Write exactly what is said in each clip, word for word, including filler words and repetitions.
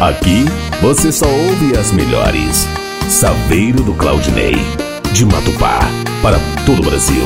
Aqui você só ouve as melhores. Saveiro do Claudinei, de Matupá para todo o Brasil.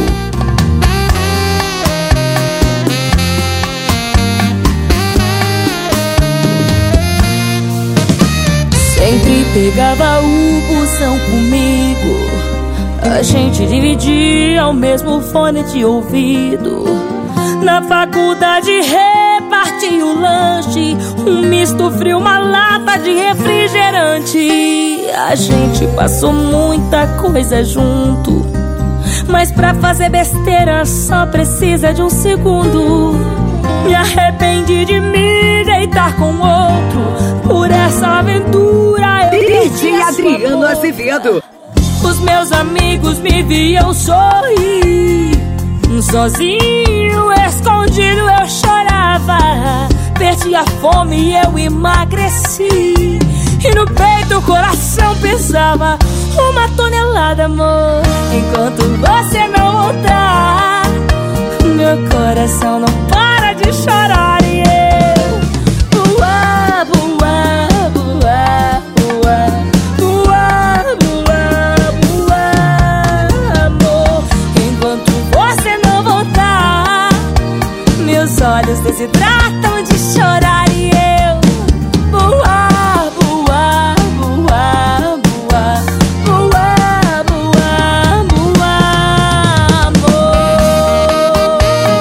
Sempre pegava o busão comigo, a gente dividia o mesmo fone de ouvido. Na faculdade repartia o lanche, um misto frio, uma lata de refrigerante. A gente passou muita coisa junto, mas pra fazer besteira só precisa de um segundo. Me arrependi de me deitar com outro, por essa aventura eu perdi a Adriano Azevedo. Os meus amigos me viam sorrir, sozinho, escondido eu chorava. Perdi a fome e eu emagreci, e no peito o coração pesava uma tonelada, amor. Enquanto você não voltar, meu coração não para de chorar. E eu voar, voar, voar, voar, voar, voar, voar, amor. Enquanto você não voltar, meus olhos desidratam de chorar. E eu voar, voar, voar, voar, voar, voar, voar, amor.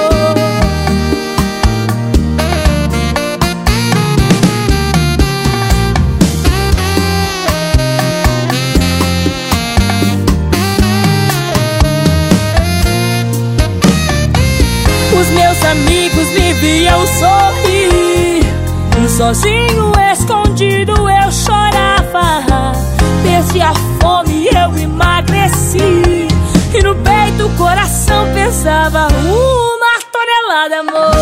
Os meus amigos me viam sorrir, sozinho, escondido eu chorava. Perdi a fome e eu emagreci, e no peito o coração pesava uma tonelada, amor.